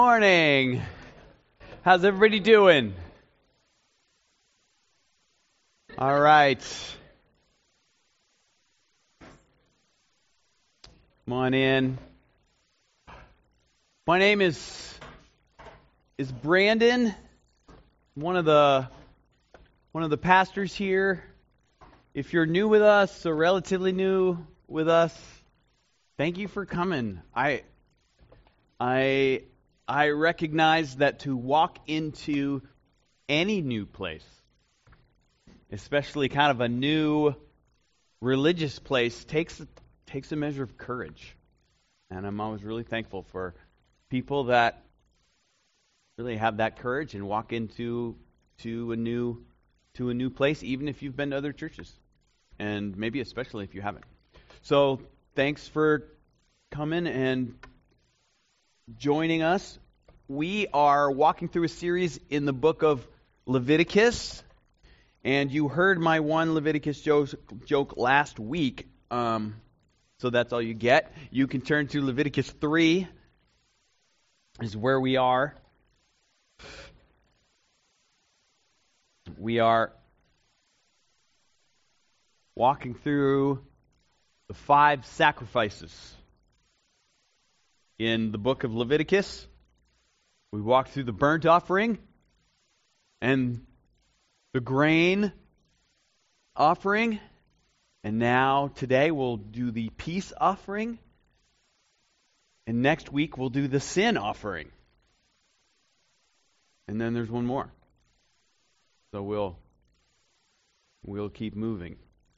Morning. How's everybody doing? All right. Come on in. My name is Brandon. One of the pastors here. If you're new with us or relatively new with us, thank you for coming. I recognize that to walk into any new place, especially kind of a new religious place, takes a measure of courage. And I'm always really thankful for people that really have that courage and walk into a new place, even if you've been to other churches, and maybe especially if you haven't. So thanks for coming and joining us. We are walking through a series in the book of Leviticus, and you heard my one Leviticus joke last week, so that's all you get. You can turn to Leviticus 3, is where we are. We are walking through the 5 sacrifices in the book of Leviticus. We walked through the burnt offering and the grain offering. And now, today, we'll do the peace offering. And next week, we'll do the sin offering. And then there's one more. So we'll keep moving.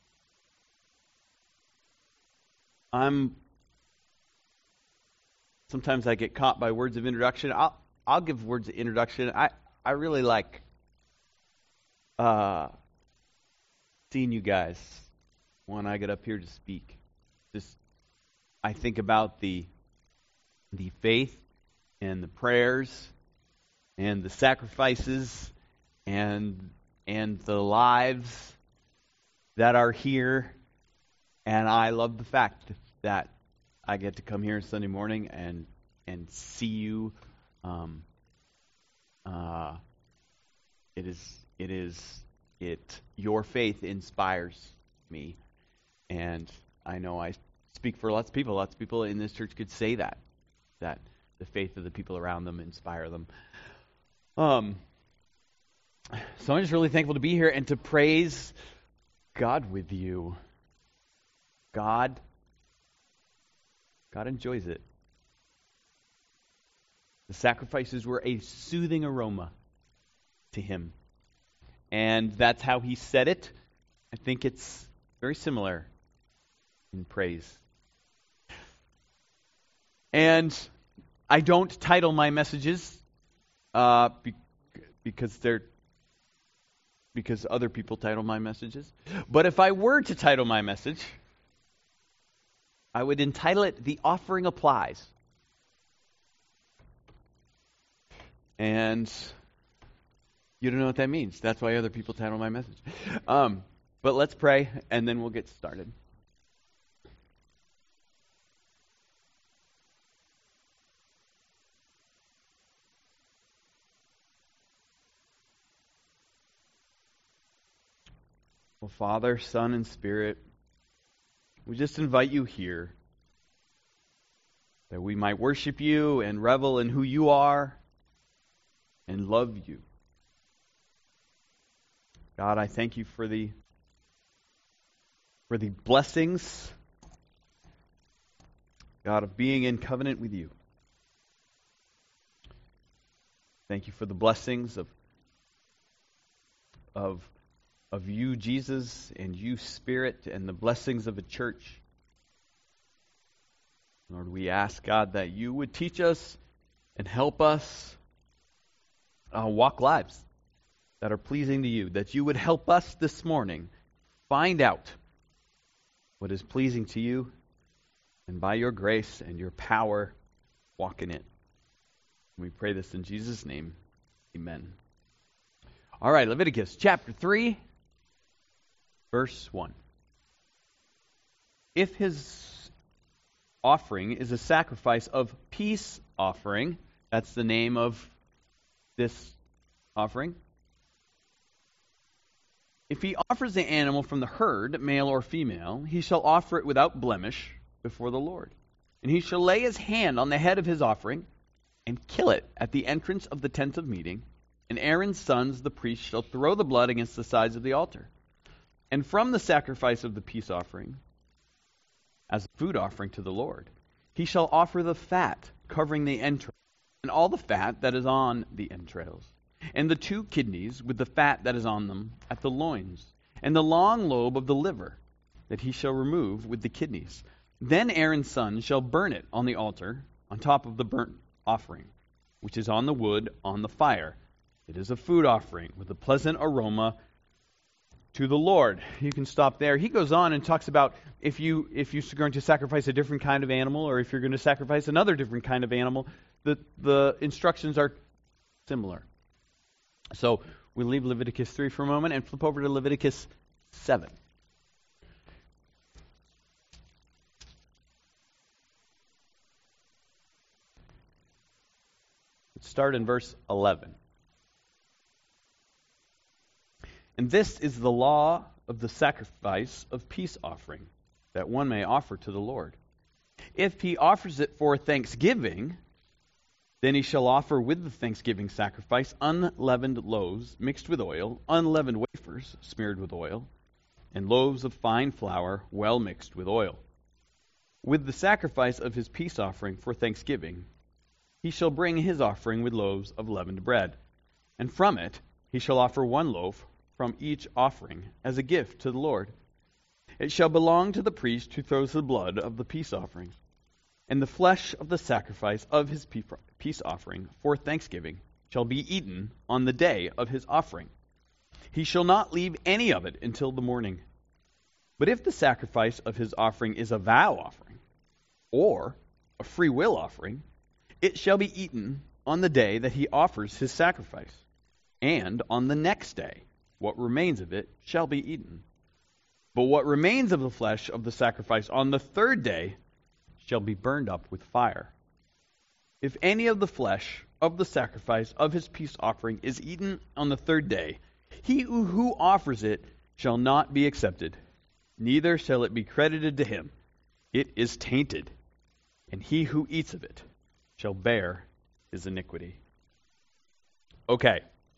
Sometimes I get caught by words of introduction. I'll give words of introduction. I really like seeing you guys when I get up here to speak. I think about the faith and the prayers and the sacrifices and the lives that are here, and I love the fact that I get to come here Sunday morning and see you. Your faith inspires me, and I know I speak for lots of people. Lots of people in this church could say that the faith of the people around them inspire them. So I'm just really thankful to be here and to praise God with you. God enjoys it. The sacrifices were a soothing aroma to Him. And that's how He said it. I think it's very similar in praise. And I don't title my messages because other people title my messages. But if I were to title my message, I would entitle it, "The Offering Applies." And you don't know what that means. That's why other people title my message. But let's pray, and then we'll get started. Well, Father, Son, and Spirit, we just invite you here that we might worship you and revel in who you are and love you. God, I thank you for the blessings, God, of being in covenant with you. Thank you for the blessings of you, Jesus, and you, Spirit, and the blessings of a church. Lord, we ask, God, that you would teach us and help us walk lives that are pleasing to you, that you would help us this morning find out what is pleasing to you, and by your grace and your power, walk in it. We pray this in Jesus' name. Amen. All right, Leviticus chapter 3, verse 1. If his offering is a sacrifice of peace offering, That's the name of this offering. If he offers the animal from the herd, male or female, he shall offer it without blemish before the Lord. And he shall lay his hand on the head of his offering and kill it at the entrance of the tent of meeting. And Aaron's sons, the priests, shall throw the blood against the sides of the altar. And from the sacrifice of the peace offering, as a food offering to the Lord, he shall offer the fat covering the entrails, and all the fat that is on the entrails, and the 2 kidneys with the fat that is on them at the loins, and the long lobe of the liver that he shall remove with the kidneys. Then Aaron's son shall burn it on the altar on top of the burnt offering, which is on the wood on the fire. It is a food offering with a pleasant aroma to the Lord. You can stop there. He goes on and talks about if you're going to sacrifice a different kind of animal, or if you're going to sacrifice another different kind of animal, the instructions are similar. So we leave Leviticus 3 for a moment and flip over to Leviticus 7. Let's start in verse 11. And this is the law of the sacrifice of peace offering, that one may offer to the Lord. If he offers it for thanksgiving, then he shall offer with the thanksgiving sacrifice unleavened loaves mixed with oil, unleavened wafers smeared with oil, and loaves of fine flour well mixed with oil. With the sacrifice of his peace offering for thanksgiving, he shall bring his offering with loaves of leavened bread, and from it he shall offer 1 loaf from each offering as a gift to the Lord. It shall belong to the priest who throws the blood of the peace offerings, and the flesh of the sacrifice of his peace offering for thanksgiving shall be eaten on the day of his offering. He shall not leave any of it until the morning. But if the sacrifice of his offering is a vow offering, or a free will offering, it shall be eaten on the day that he offers his sacrifice, and on the next day what remains of it shall be eaten. But what remains of the flesh of the sacrifice on the 3rd day shall be burned up with fire. If any of the flesh of the sacrifice of his peace offering is eaten on the 3rd day, he who offers it shall not be accepted, neither shall it be credited to him. It is tainted, and he who eats of it shall bear his iniquity. Okay.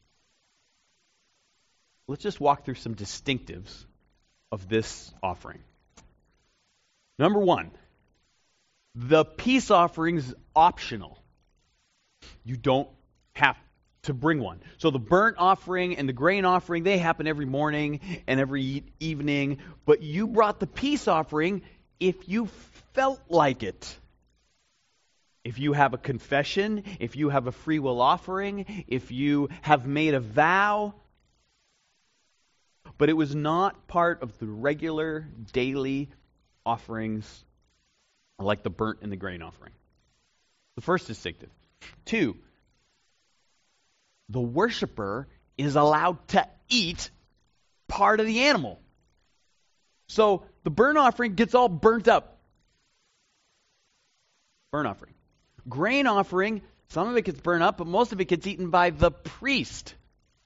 Let's just walk through some distinctives of this offering. Number 1, the peace offering's optional. You don't have to bring one. So the burnt offering and the grain offering, they happen every morning and every evening, but you brought the peace offering if you felt like it. If you have a confession, if you have a free will offering, if you have made a vow. But it was not part of the regular daily offerings like the burnt and the grain offering. The first distinctive. 2, the worshiper is allowed to eat part of the animal. So the burnt offering gets all burnt up. Burnt offering. Grain offering, some of it gets burnt up, but most of it gets eaten by the priest.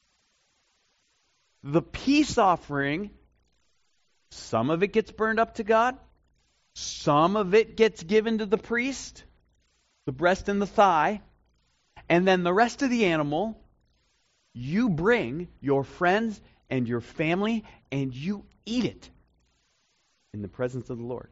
The peace offering, some of it gets burned up to God. Some of it gets given to the priest, the breast and the thigh. And then the rest of the animal, you bring your friends and your family and you eat it in the presence of the Lord.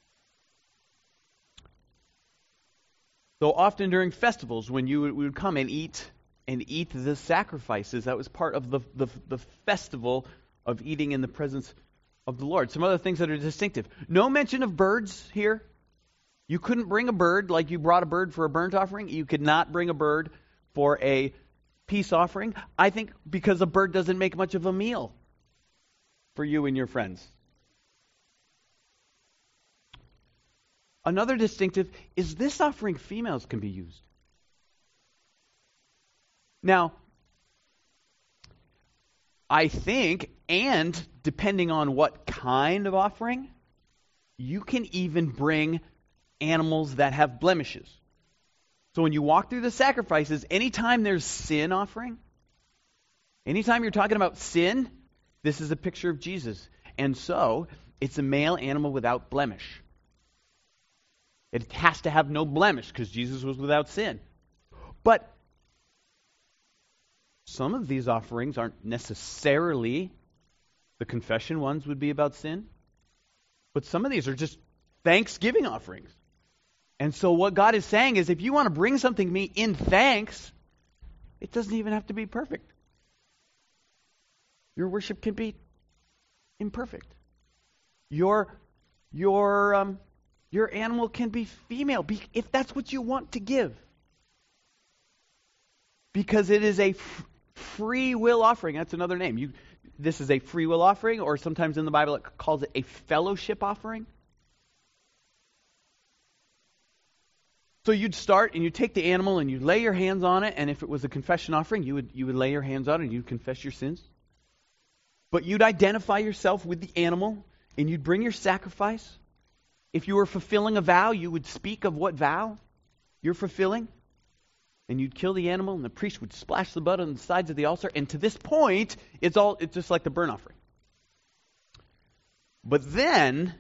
So often during festivals, when we would come and eat the sacrifices, that was part of the festival of eating in the presence of the Lord. Some other things that are distinctive. No mention of birds here. You couldn't bring a bird like you brought a bird for a burnt offering. You could not bring a bird for a peace offering. I think because a bird doesn't make much of a meal for you and your friends. Another distinctive is this offering females can be used. Now, I think, and depending on what kind of offering, you can even bring animals that have blemishes. So when you walk through the sacrifices, anytime there's sin offering, anytime you're talking about sin, this is a picture of Jesus. And so, it's a male animal without blemish. It has to have no blemish because Jesus was without sin. But some of these offerings aren't necessarily, the confession ones would be about sin. But some of these are just thanksgiving offerings. And so what God is saying is, if you want to bring something to me in thanks, it doesn't even have to be perfect. Your worship can be imperfect. Your animal can be female, if that's what you want to give. Because it is a free will offering. That's another name. This is a free will offering, or sometimes in the Bible it calls it a fellowship offering. So you'd start and you'd take the animal and you'd lay your hands on it, and if it was a confession offering, you would lay your hands on it and you'd confess your sins. But you'd identify yourself with the animal and you'd bring your sacrifice. If you were fulfilling a vow, you would speak of what vow you're fulfilling. And you'd kill the animal and the priest would splash the blood on the sides of the altar. And to this point, it's just like the burnt offering. But then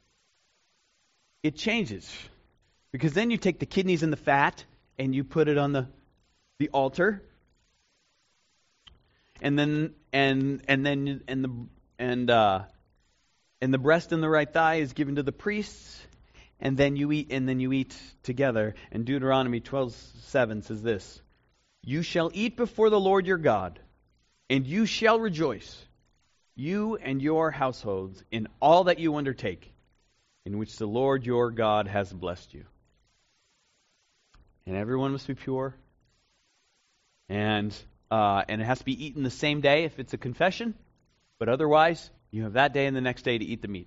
it changes. Because then you take the kidneys and the fat and you put it on the altar. And then the breast and the right thigh is given to the priests, and then you eat together. And Deuteronomy 12:7 says this: "You shall eat before the Lord your God, and you shall rejoice, you and your households, in all that you undertake, in which the Lord your God has blessed you." And everyone must be pure, and it has to be eaten the same day if it's a confession, but otherwise, you have that day and the next day to eat the meat.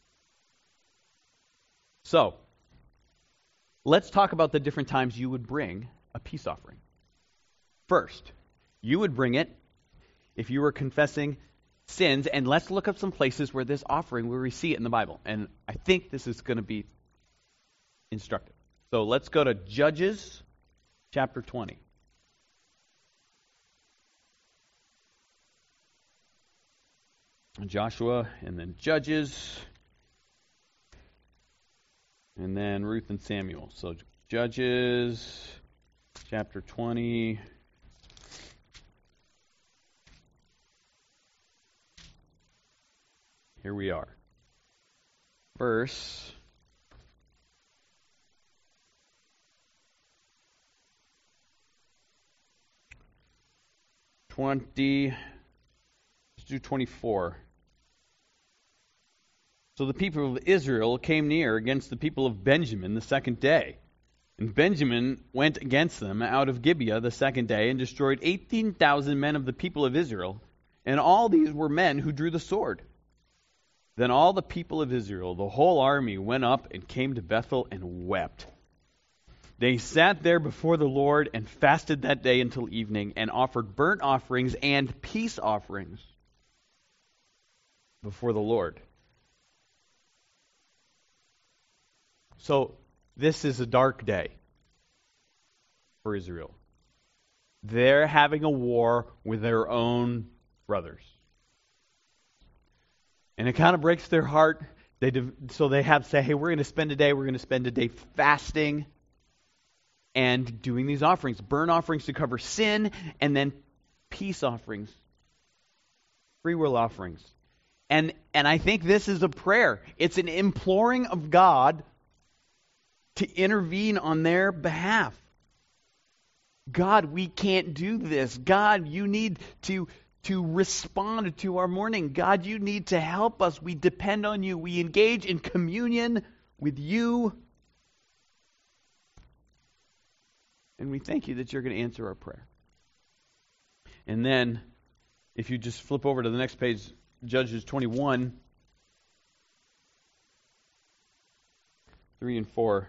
So, let's talk about the different times you would bring a peace offering. First, you would bring it if you were confessing sins, and let's look up some places where this offering, where we see it in the Bible. And I think this is going to be instructive. So let's go to Judges chapter 20. Joshua, and then Judges, and then Ruth and Samuel. So Judges chapter 20. Here we are. Verse 20. Let's do 24. So the people of Israel came near against the people of Benjamin the second day. And Benjamin went against them out of Gibeah the second day and destroyed 18,000 men of the people of Israel. And all these were men who drew the sword. Then all the people of Israel, the whole army, went up and came to Bethel and wept. They sat there before the Lord and fasted that day until evening and offered burnt offerings and peace offerings before the Lord. So, this is a dark day for Israel. They're having a war with their own brothers. And it kind of breaks their heart. So they have to say, hey, we're going to spend a day fasting and doing these offerings. Burnt offerings to cover sin, and then peace offerings. Free will offerings. And I think this is a prayer. It's an imploring of God to intervene on their behalf. God, we can't do this. God, you need to respond to our mourning. God, you need to help us. We depend on you. We engage in communion with you. And we thank you that you're going to answer our prayer. And then, if you just flip over to the next page, Judges 21, 3 and 4.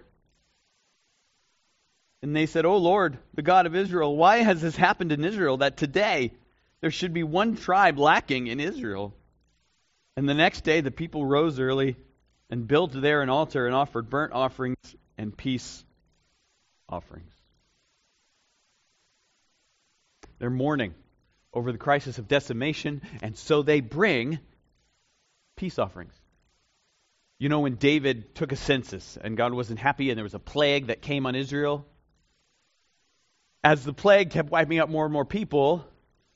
And they said, O Lord, the God of Israel, why has this happened in Israel that today there should be one tribe lacking in Israel? And the next day the people rose early and built there an altar and offered burnt offerings and peace offerings. They're mourning over the crisis of decimation, and so they bring peace offerings. You know, when David took a census and God wasn't happy and there was a plague that came on Israel, as the plague kept wiping out more and more people,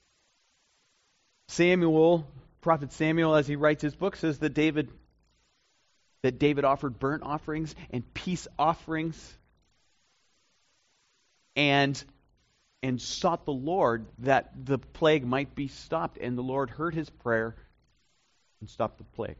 Prophet Samuel, as he writes his book, says that David offered burnt offerings and peace offerings and sought the Lord that the plague might be stopped. And the Lord heard his prayer and stopped the plague.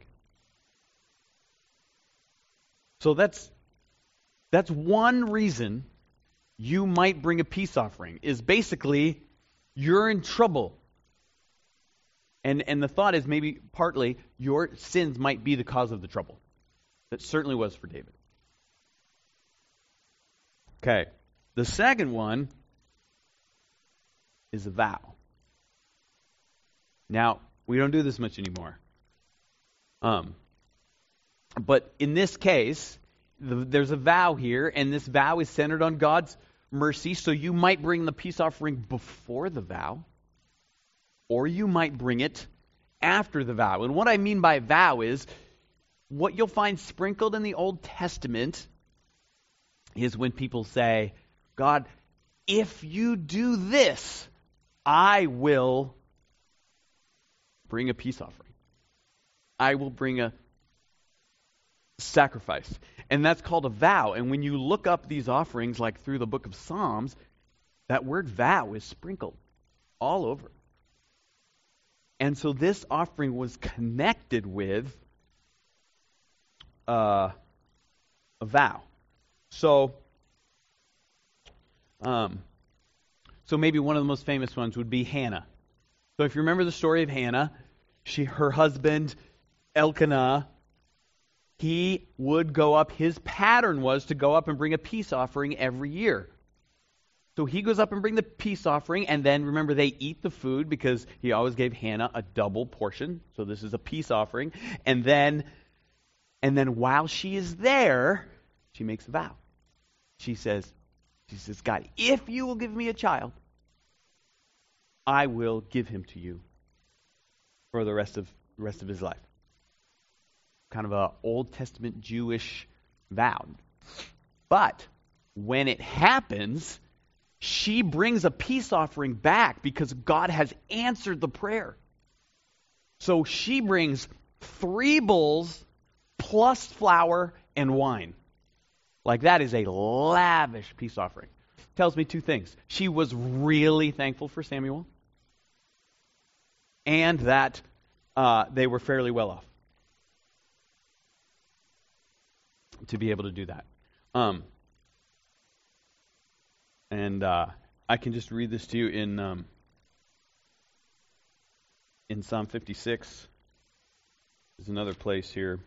So that's one reason you might bring a peace offering, is basically you're in trouble. And the thought is maybe partly your sins might be the cause of the trouble. That certainly was for David. Okay. The second one is a vow. Now, we don't do this much anymore. But in this case, there's a vow here, and this vow is centered on God's mercy, so you might bring the peace offering before the vow, or you might bring it after the vow. And what I mean by vow is, what you'll find sprinkled in the Old Testament is when people say, God, if you do this, I will bring a peace offering. I will bring a sacrifice. And that's called a vow. And when you look up these offerings, like through the book of Psalms, that word vow is sprinkled all over. And so this offering was connected with a vow. So maybe one of the most famous ones would be Hannah. So if you remember the story of Hannah, her husband Elkanah, he would go up. His pattern was to go up and bring a peace offering every year. So he goes up and bring the peace offering, and then remember they eat the food because he always gave Hannah a double portion. So this is a peace offering, and then while she is there, she makes a vow. She says, God, if you will give me a child, I will give him to you for the rest of his life. Kind of an Old Testament Jewish vow. But when it happens, she brings a peace offering back because God has answered the prayer. So she brings 3 bulls plus flour and wine. Like, that is a lavish peace offering. Tells me 2 things. She was really thankful for Samuel, and that they were fairly well off to be able to do that. I can just read this to you in Psalm 56. There's another place here.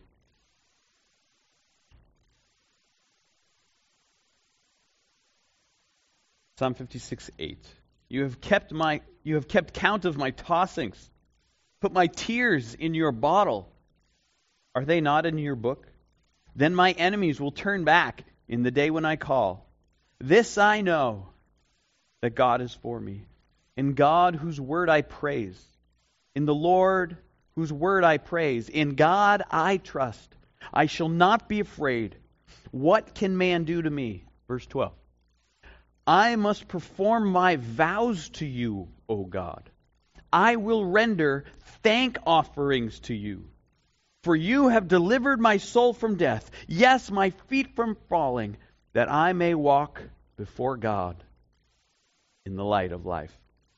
Psalm 56:8. You have kept count of my tossings. Put my tears in your bottle. Are they not in your book? Then my enemies will turn back in the day when I call. This I know, that God is for me. In God whose word I praise. In the Lord whose word I praise. In God I trust. I shall not be afraid. What can man do to me? Verse 12. I must perform my vows to you, O God. I will render thank offerings to you. For you have delivered my soul from death, yes, my feet from falling, that I may walk before God in the light of life.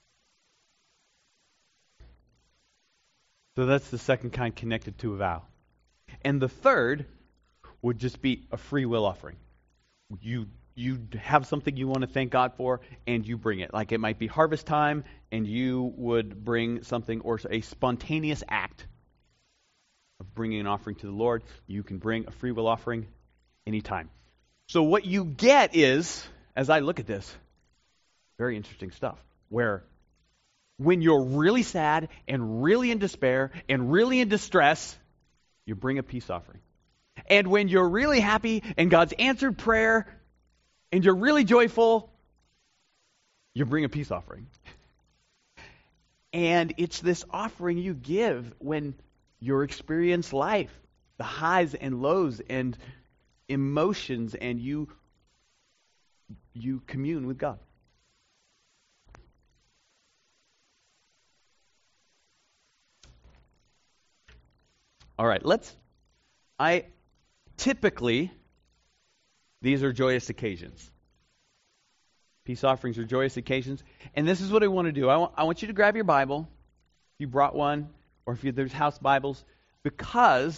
So that's the second kind connected to a vow. And the third would just be a free will offering. You have something you want to thank God for, and you bring it. Like it might be harvest time, and you would bring something, or a spontaneous act of bringing an offering to the Lord. You can bring a free will offering anytime. So what you get is, as I look at this, very interesting stuff, where when you're really sad and really in despair and really in distress, you bring a peace offering. And when you're really happy and God's answered prayer and you're really joyful, you bring a peace offering. And it's this offering you give when you experience life, the highs and lows and emotions, and you commune with God. All right, typically, these are joyous occasions. Peace offerings are joyous occasions. And this is what I want to do. I want you to grab your Bible, if you brought one, or if there's house Bibles, because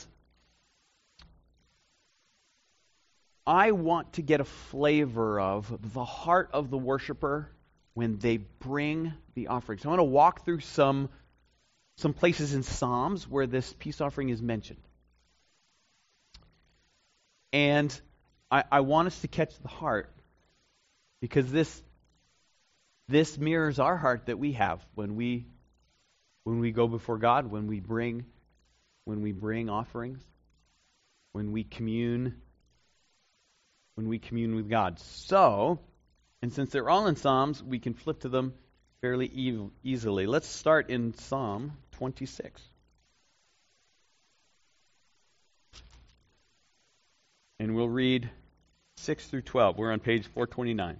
I want to get a flavor of the heart of the worshiper when they bring the offering. So I want to walk through some places in Psalms where this peace offering is mentioned. And I want us to catch the heart, because this mirrors our heart that we have when we go before God, when we bring offerings, when we commune with God. So, and since they're all in Psalms, we can flip to them fairly easily. Let's start in Psalm 26. And we'll read 6 through 12. We're on page 429.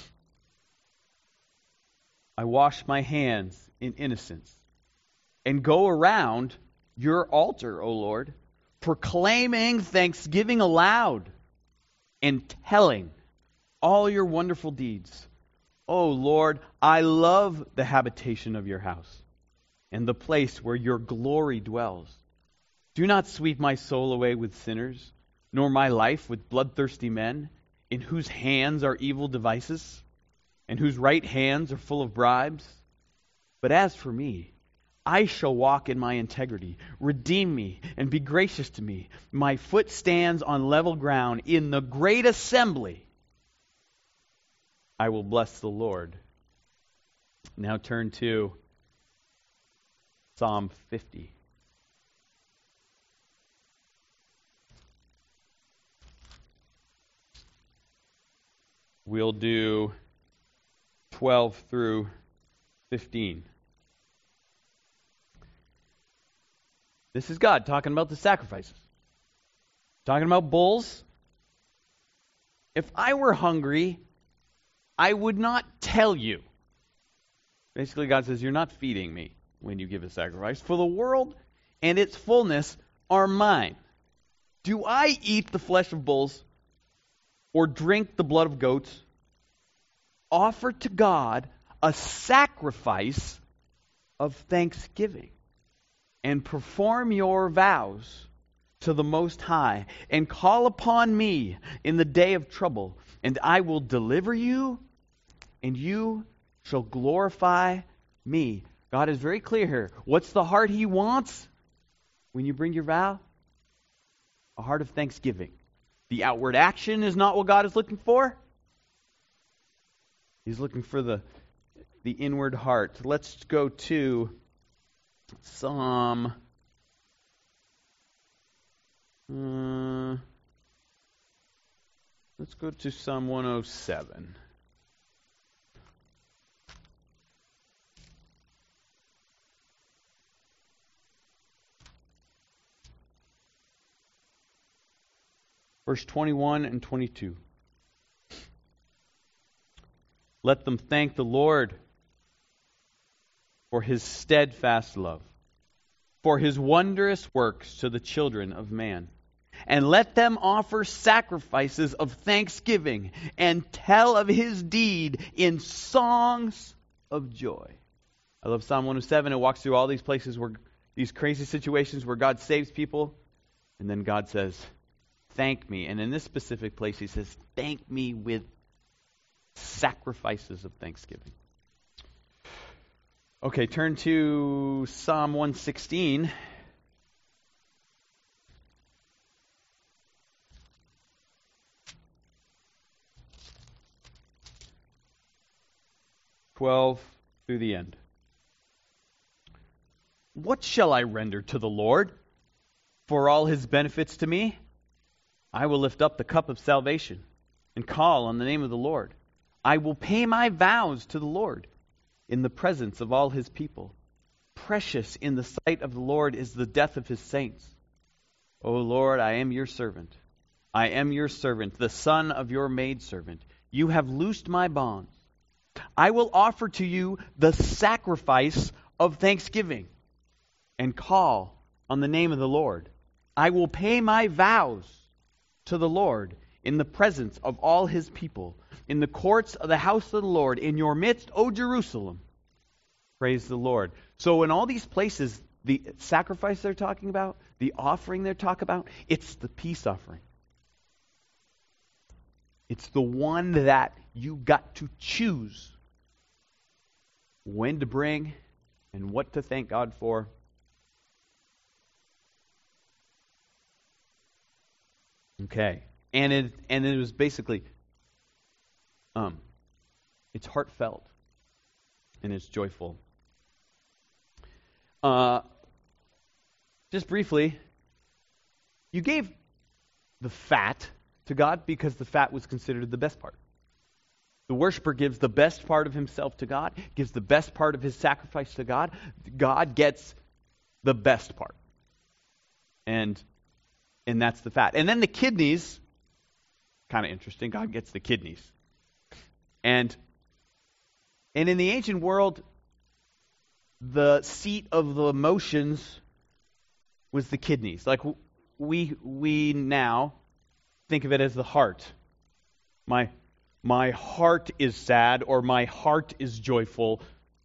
I wash my hands in innocence and go around your altar, O Lord, proclaiming thanksgiving aloud and telling all your wonderful deeds. O Lord, I love the habitation of your house and the place where your glory dwells. Do not sweep my soul away with sinners, nor my life with bloodthirsty men, in whose hands are evil devices, and whose right hands are full of bribes. But as for me, I shall walk in my integrity. Redeem me and be gracious to me. My foot stands on level ground. In the great assembly, I will bless the Lord. Now turn to Psalm 50. We'll do 12 through 15. This is God talking about the sacrifices. Talking about bulls. If I were hungry, I would not tell you. Basically, God says, you're not feeding me when you give a sacrifice. For the world and its fullness are mine. Do I eat the flesh of bulls or drink the blood of goats? Offer to God a sacrifice of thanksgiving and perform your vows to the Most High and call upon me in the day of trouble, and I will deliver you, and you shall glorify me. God is very clear here. What's the heart He wants when you bring your vow? A heart of thanksgiving. The outward action is not what God is looking for. He's looking for the inward heart. Let's go to Psalm. Let's go to Psalm 107. Verse 21 and 22. Let them thank the Lord for His steadfast love, for His wondrous works to the children of man. And let them offer sacrifices of thanksgiving and tell of His deed in songs of joy. I love Psalm 107. It walks through all these places where these crazy situations where God saves people, and then God says, thank me. And in this specific place, He says, thank me with sacrifices of thanksgiving. Okay, turn to Psalm 116. Through the end. What shall I render to the Lord for all His benefits to me? I will lift up the cup of salvation and call on the name of the Lord. I will pay my vows to the Lord in the presence of all His people. precious in the sight of the Lord is the death of his saints. O Lord, I am your servant. I am your servant, the son of your maidservant. You have loosed my bonds. I will offer to you the sacrifice of thanksgiving and call on the name of the Lord. I will pay my vows to the Lord in the presence of all his people, in the courts of the house of the Lord, in your midst, O Jerusalem. Praise the Lord. So in all these places, the sacrifice they're talking about, the offering they're talking about, it's the peace offering. It's the one that you got to choose when to bring and what to thank God for. Okay. And it was basically it's heartfelt and it's joyful. Just briefly, you gave the fat to God because the fat was considered the best part. The worshiper gives the best part of himself to God, gives the best part of his sacrifice to God. God gets the best part. And that's the fat. And then the kidneys, kind of interesting, God gets the kidneys. And in the ancient world, the seat of the emotions was the kidneys. Like we now think of it as the heart. My heart is sad or my heart is joyful.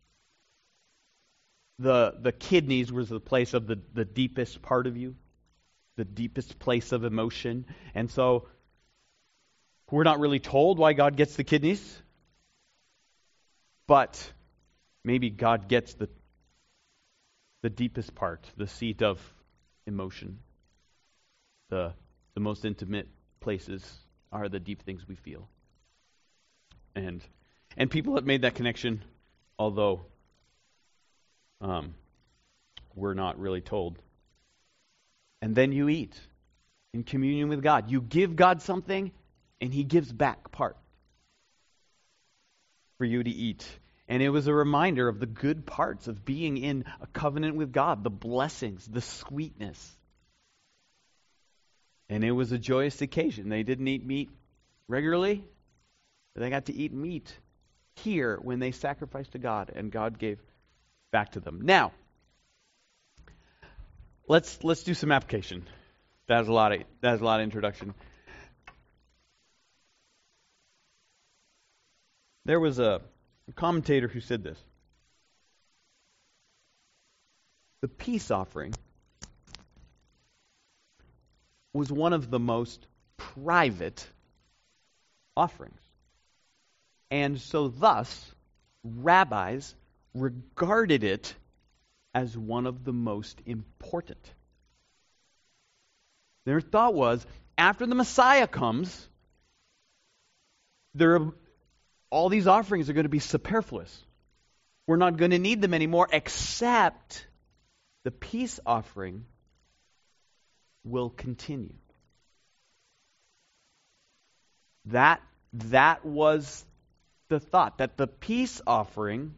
The kidneys was the place of the deepest part of you, the deepest place of emotion. And so we're not really told why God gets the kidneys, but maybe God gets the deepest part, the seat of emotion. The most intimate places are the deep things we feel. And people have made that connection, although we're not really told. And then you eat in communion with God. You give God something, and he gives back part for you to eat. And it was a reminder of the good parts of being in a covenant with God, the blessings, the sweetness. And it was a joyous occasion. They didn't eat meat regularly, but they got to eat meat here when they sacrificed to God, and God gave back to them. Now, let's do some application. That was a lot of introduction. There was a commentator who said this. The peace offering was one of the most private offerings. And so thus, rabbis regarded it as one of the most important. Their thought was, after the Messiah comes, all these offerings are going to be superfluous. We're not going to need them anymore, except the peace offering will continue. That was the thought, that the peace offering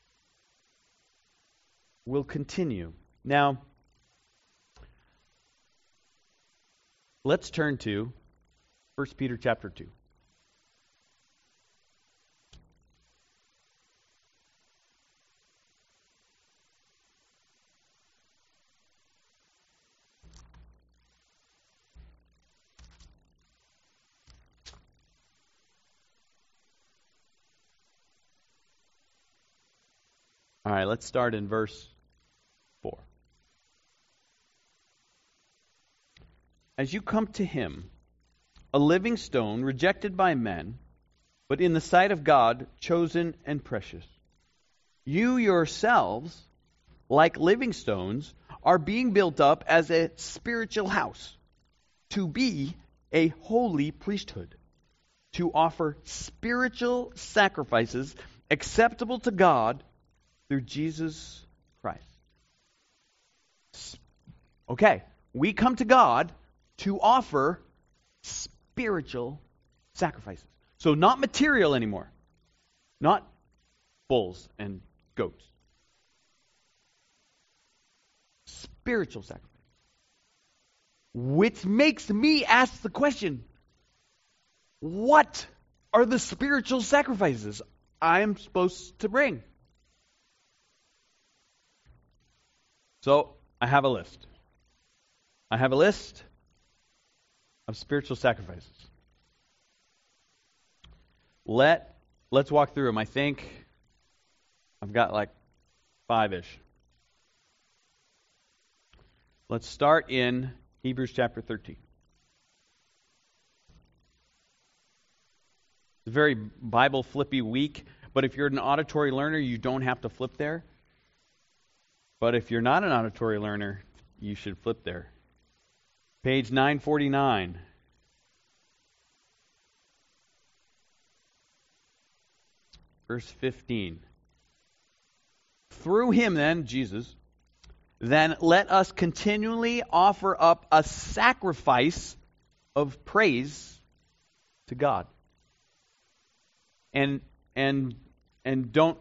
will continue. Now, let's turn to 1 Peter chapter 2. All right, let's start in verse 4. As you come to him, a living stone rejected by men, but in the sight of God, chosen and precious. You yourselves, like living stones, are being built up as a spiritual house, to be a holy priesthood, to offer spiritual sacrifices acceptable to God through Jesus Christ. Okay, we come to God to offer spiritual sacrifices. So not material anymore. Not bulls and goats. spiritual sacrifice. Which makes me ask the question, what are the spiritual sacrifices I'm supposed to bring? So, I have a list. I have a list of spiritual sacrifices. Let's walk through them. I think I've got like 5-ish. Let's start in Hebrews chapter 13. It's a very Bible flippy week, but if you're an auditory learner, you don't have to flip there. But if you're not an auditory learner, you should flip there. Page 949. Verse 15. Through him then, Jesus, then let us continually offer up a sacrifice of praise to God. And don't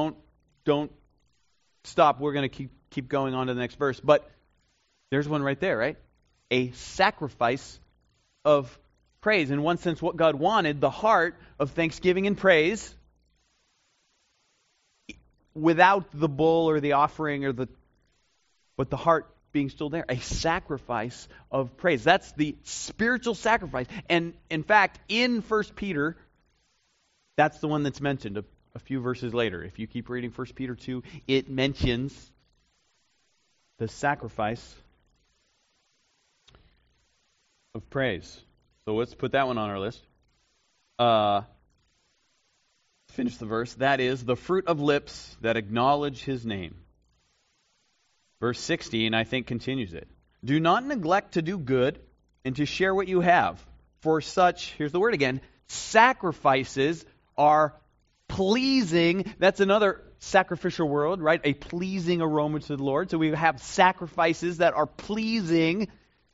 stop. We're going to keep going on to the next verse. But there's one right there, right? A sacrifice of praise. In one sense, what God wanted, the heart of thanksgiving and praise, without the bull or the offering but the heart being still there, a sacrifice of praise. That's the spiritual sacrifice. And in fact, in 1 Peter, that's the one that's mentioned a few verses later. If you keep reading 1 Peter 2, it mentions the sacrifice of praise. So let's put that one on our list. Finish the verse. That is, the fruit of lips that acknowledge his name. Verse 16, I think, continues it. Do not neglect to do good and to share what you have. For such, here's the word again, sacrifices are pleasing. That's another sacrificial word, right? A pleasing aroma to the Lord. So we have sacrifices that are pleasing.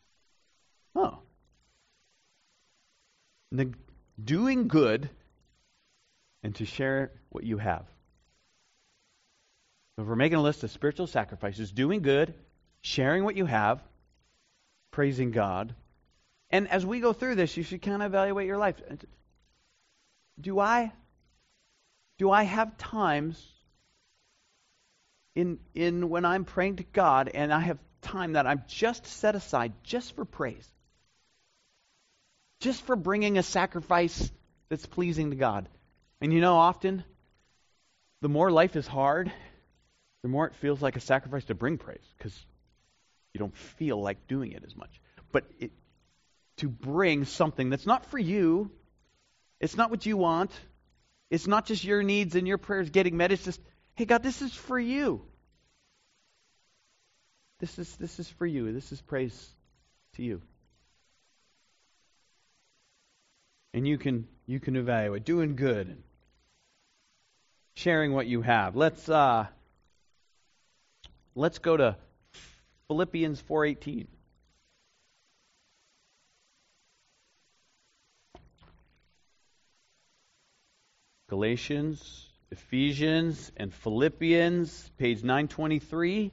Doing good and to share what you have. So if we're making a list of spiritual sacrifices, doing good, sharing what you have, praising God. And as we go through this, you should kind of evaluate your life. Do I have times in when I'm praying to God and I have time that I'm just set aside just for praise? Just for bringing a sacrifice that's pleasing to God. And often, the more life is hard, the more it feels like a sacrifice to bring praise, because you don't feel like doing it as much. But to bring something that's not for you, it's not what you want, it's not just your needs and your prayers getting met, it's just, hey God, this is for you. This is for you. This is praise to you. And you can evaluate doing good and sharing what you have. Let's go to Philippians 4:18. Galatians, Ephesians, and Philippians, page 923.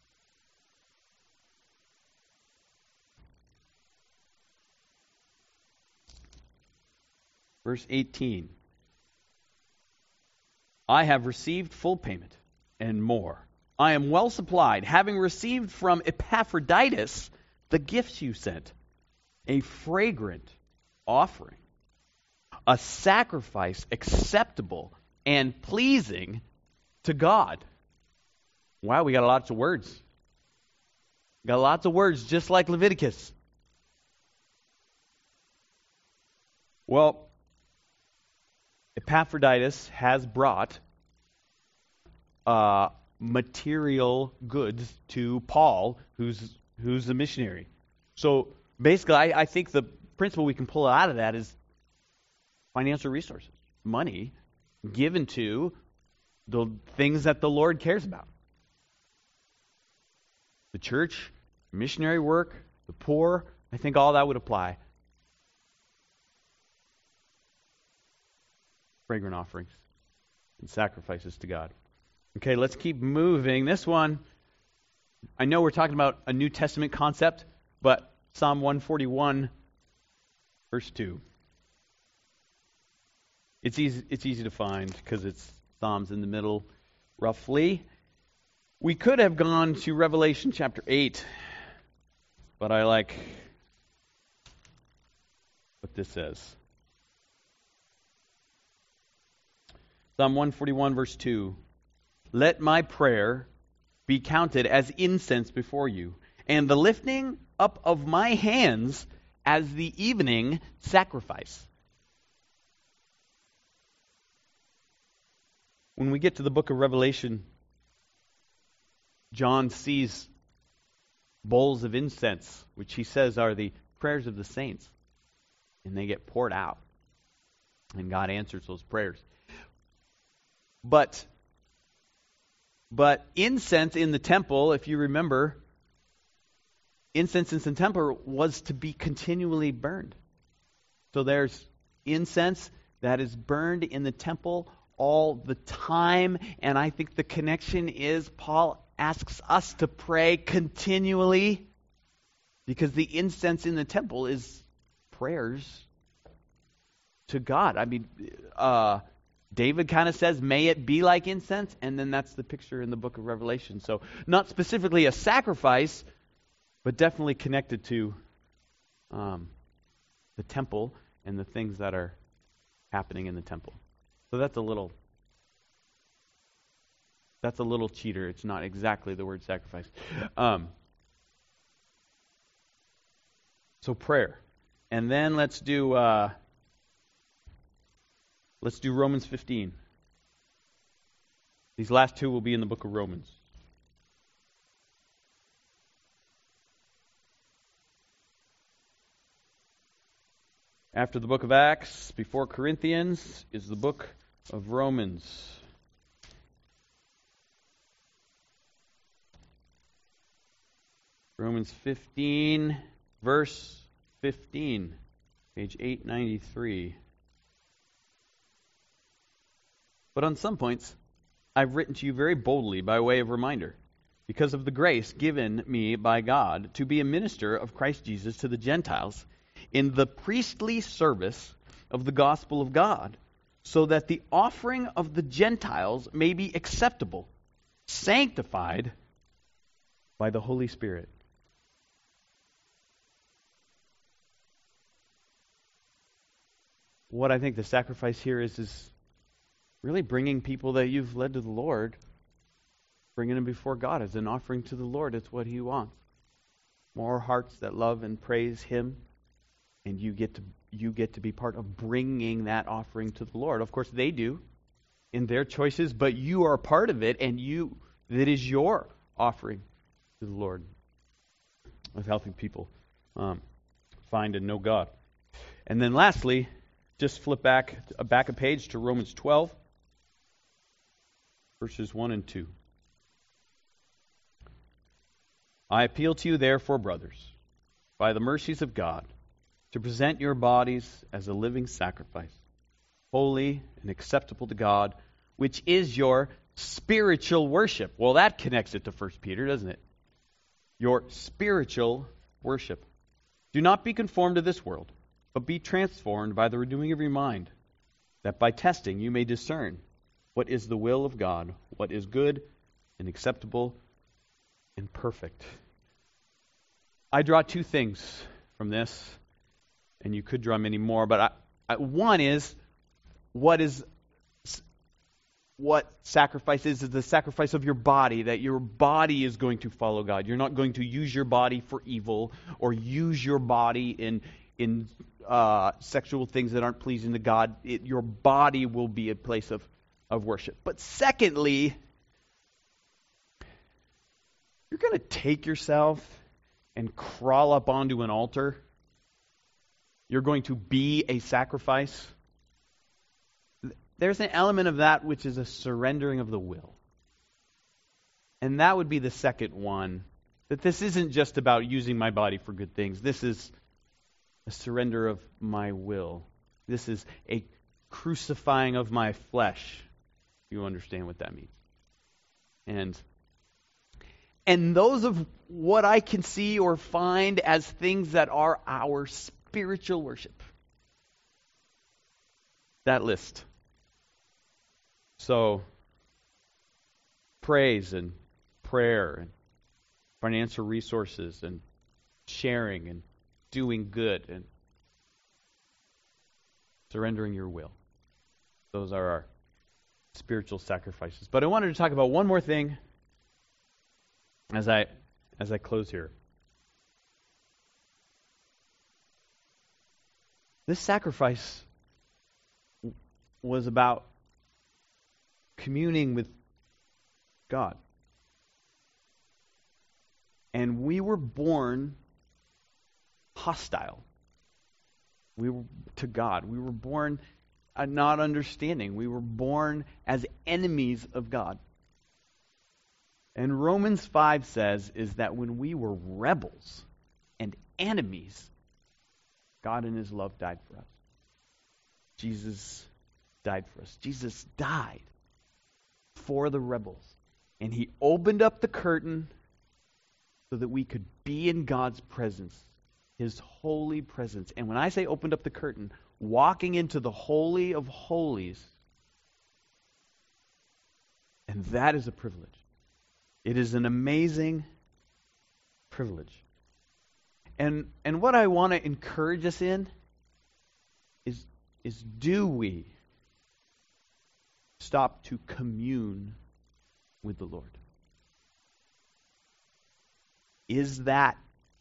Verse 18. I have received full payment and more. I am well supplied, having received from Epaphroditus the gifts you sent, a fragrant offering, a sacrifice acceptable and pleasing to God. Wow, we got lots of words. Got lots of words, just like Leviticus. Well, Epaphroditus has brought material goods to Paul, who's a missionary. So basically, I think the principle we can pull out of that is financial resources, money given to the things that the Lord cares about. The church, missionary work, the poor, I think all that would apply. Fragrant offerings and sacrifices to God. Okay, let's keep moving. This one, I know we're talking about a New Testament concept, but Psalm 141, verse 2. It's easy to find because it's Psalms in the middle, roughly. We could have gone to Revelation chapter 8, but I like what this says. Psalm 141, verse 2. Let my prayer be counted as incense before you, and the lifting up of my hands as the evening sacrifice. When we get to the book of Revelation, John sees bowls of incense, which he says are the prayers of the saints, and they get poured out, and God answers those prayers. But incense in the temple, if you remember, incense in the temple was to be continually burned. So there's incense that is burned in the temple all the time, and I think the connection is Paul asks us to pray continually because the incense in the temple is prayers to God. I mean, David kind of says, may it be like incense, and then that's the picture in the book of Revelation. So not specifically a sacrifice, but definitely connected to the temple and the things that are happening in the temple. So that's a little cheater. It's not exactly the word sacrifice. So prayer. And then let's do Romans 15. These last two will be in the book of Romans. After the book of Acts, before Corinthians, is the book of Romans. Romans 15, verse 15, page 893. But on some points, I've written to you very boldly by way of reminder, because of the grace given me by God to be a minister of Christ Jesus to the Gentiles in the priestly service of the gospel of God, so that the offering of the Gentiles may be acceptable, sanctified by the Holy Spirit. What I think the sacrifice here is really bringing people that you've led to the Lord, bringing them before God as an offering to the Lord. It's what He wants. More hearts that love and praise Him, and you get to be part of bringing that offering to the Lord. Of course, they do in their choices, but you are part of it, and that is your offering to the Lord of helping people find and know God. And then lastly, just flip back a page to Romans 12, verses 1 and 2. I appeal to you, therefore, brothers, by the mercies of God, to present your bodies as a living sacrifice, holy and acceptable to God, which is your spiritual worship. Well, that connects it to 1 Peter, doesn't it? Your spiritual worship. Do not be conformed to this world, but be transformed by the renewing of your mind, that by testing you may discern what is the will of God, what is good and acceptable and perfect. I draw two things from this, and you could draw many more, but one is what sacrifice is the sacrifice of your body, that your body is going to follow God. You're not going to use your body for evil or use your body in sexual things that aren't pleasing to God. Your body will be a place of worship. But secondly, you're going to take yourself and crawl up onto an altar. You're going to be a sacrifice. There's an element of that which is a surrendering of the will. And that would be the second one. That this isn't just about using my body for good things. This is a surrender of my will. This is a crucifying of my flesh. You understand what that means. And those of what I can see or find as things that are our spiritual worship. That list. So, praise and prayer and financial resources and sharing and doing good and surrendering your will. Those are our spiritual sacrifices. But I wanted to talk about one more thing as I close here. This sacrifice was about communing with God. And we were born hostile. We were to God. We were born not understanding. We were born as enemies of God. And Romans 5 says is that when we were rebels and enemies, God in his love died for us. Jesus died for us. Jesus died for the rebels. And he opened up the curtain so that we could be in God's presence, his holy presence. And when I say opened up the curtain, walking into the Holy of Holies, and that is a privilege. It is an amazing privilege. And what I want to encourage us in is do we stop to commune with the Lord? Is that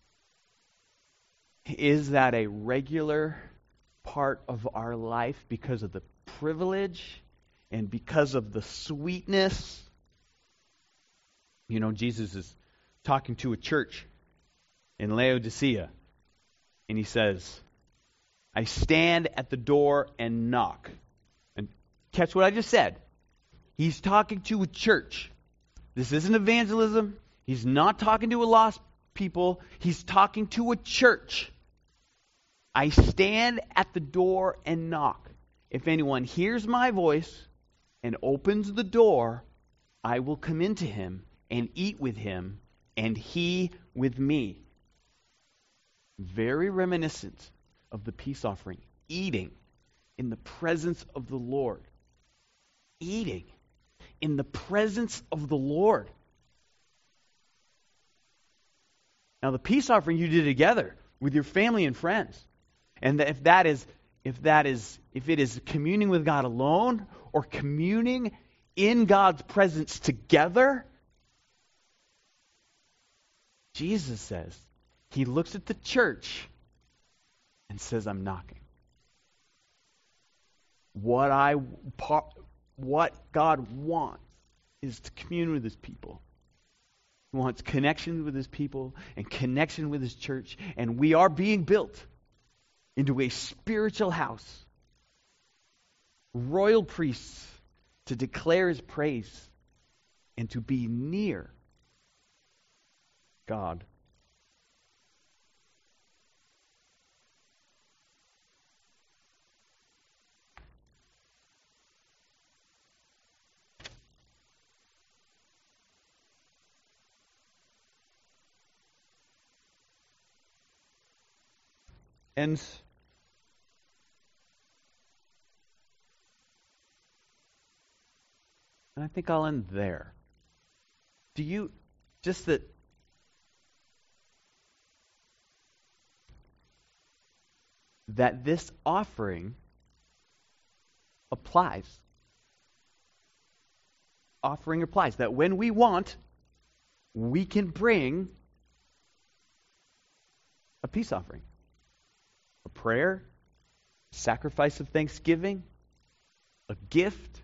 a regular part of our life because of the privilege and because of the sweetness? You know, Jesus is talking to a church in Laodicea, and he says, I stand at the door and knock. And catch what I just said. He's talking to a church. This isn't evangelism. He's not talking to a lost people. He's talking to a church. I stand at the door and knock. If anyone hears my voice and opens the door, I will come into him and eat with him, and he with me. Very reminiscent of the peace offering. Eating in the presence of the Lord. Eating in the presence of the Lord. Now the peace offering you did together with your family and friends. And if it is communing with God alone or communing in God's presence together, Jesus says, he looks at the church and says, I'm knocking. What God wants is to commune with his people. He wants connection with his people and connection with his church. And we are being built into a spiritual house. Royal priests to declare his praise and to be near God. And I think I'll end there. Do you, just that this offering applies. Offering applies. That when we want, we can bring a peace offering. A prayer, sacrifice of thanksgiving, a gift.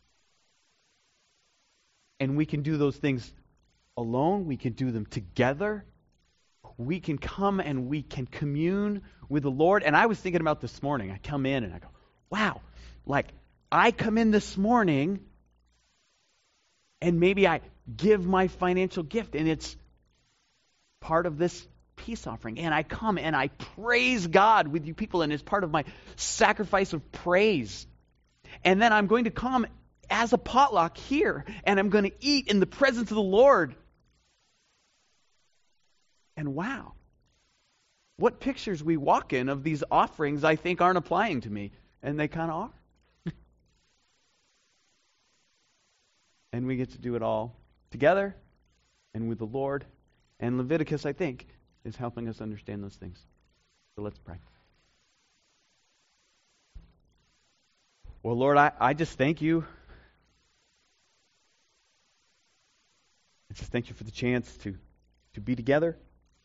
And we can do those things alone. We can do them together. We can come and we can commune with the Lord. And I was thinking about this morning. I come in and I go, wow, like I come in this morning and maybe I give my financial gift and it's part of this peace offering. And I come and I praise God with you people and it's part of my sacrifice of praise. And then I'm going to come as a potluck here and I'm going to eat in the presence of the Lord. And wow, what pictures we walk in of these offerings I think aren't applying to me, and they kind of are. And we get to do it all together and with the Lord. And Leviticus, I think, is helping us understand those things. So let's pray. Well, Lord, I just thank you. I just thank you for the chance to be together.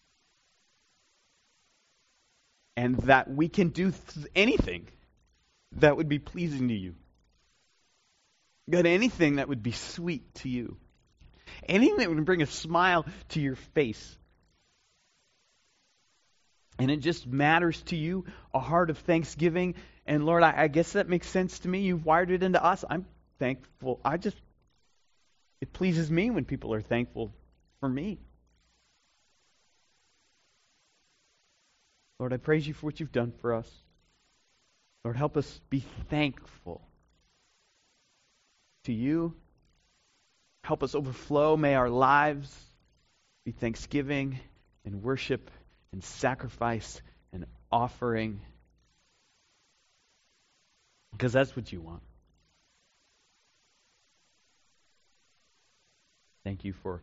And that we can do anything that would be pleasing to you. God, anything that would be sweet to you. Anything that would bring a smile to your face. And it just matters to you, a heart of thanksgiving. And Lord, I guess that makes sense to me. You've wired it into us. I'm thankful. It pleases me when people are thankful for me. Lord, I praise you for what you've done for us. Lord, help us be thankful to you. Help us overflow. May our lives be thanksgiving and worship and sacrifice and offering. Because that's what you want. Thank you for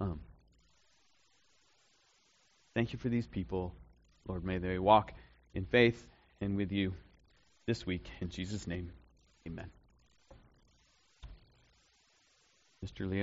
these people. Lord, may they walk in faith and with you this week. In Jesus' name, amen. Mr. Leo.